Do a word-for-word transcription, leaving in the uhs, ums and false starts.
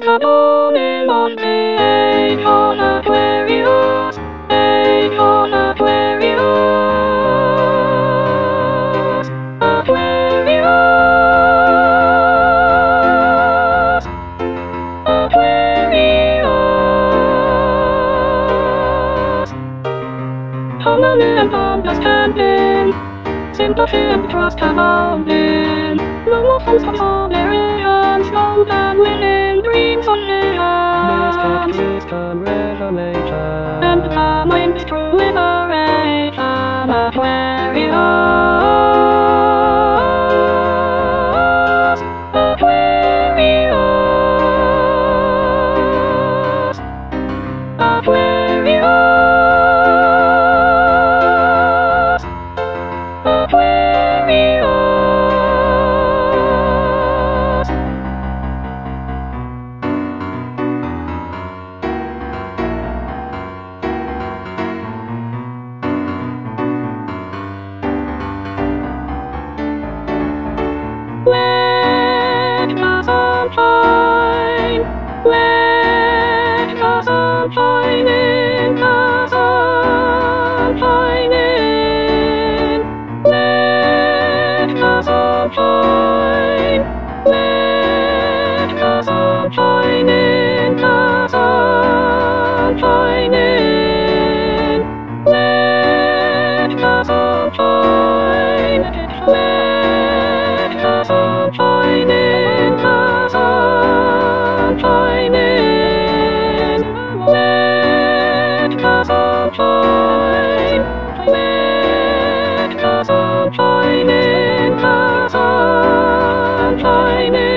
Cadonin Monte, Aegon Aquarius, Aegon Aquarius, Aquarius, Aquarius. Harmony and understanding, sympathy and trust abounding. No more forms of solarians, long and winning dreams on neon. Wisdom, revelation, And the mind is true liberation. Aquarius, Aquarius, Aquarius, Aquarius. Let the sun shine, let the sun shine in, the sun shine in. Let the sun shine, let the sun shine in, the sun shine in. Let the sun shine, let the sun shine in, the sun shine in. Let the sun shine, let the sun shine in, the sun shine in.